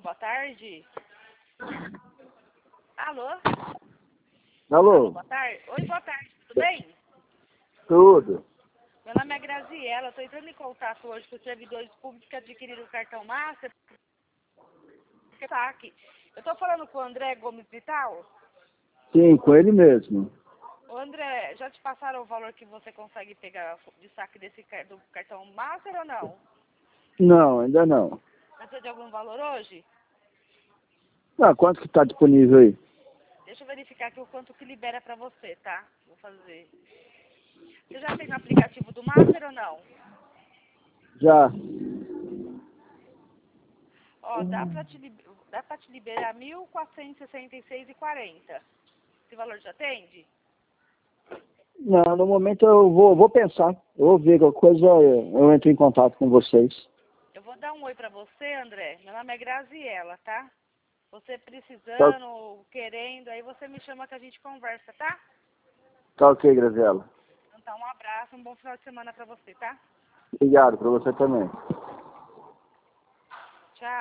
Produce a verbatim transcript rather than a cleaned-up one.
boa tarde. Alô? Alô? Alô, boa tarde. Oi, boa tarde, tudo bem? Tudo. Meu nome é Graziela, estou entrando em contato hoje com os servidores públicos que adquiriram o cartão Master. Tá aqui. Eu estou falando com o André Gomes Vital. Sim, com ele mesmo. Ô André, já te passaram o valor que você consegue pegar de saque desse car- do cartão Master ou não? Não, ainda não. Precisa de algum valor hoje? Ah, quanto que tá disponível aí? Deixa eu verificar aqui o quanto que libera para você, tá? Vou fazer. Você já tem o aplicativo do Master ou não? Já. Ó, dá para te, lib- dá pra te liberar mil quatrocentos e sessenta e seis reais e quarenta centavos. Esse valor te atende? Não, no momento eu vou, vou pensar. Eu vou ver qualquer coisa, eu entro em contato com vocês. Eu vou dar um oi pra você, André. Meu nome é Graziela, tá? Você Tá, precisando, querendo, aí você me chama que a gente conversa, tá? tá ok, Graziela. Então tá, um abraço, um bom final de semana pra você, tá? Obrigado, pra você também.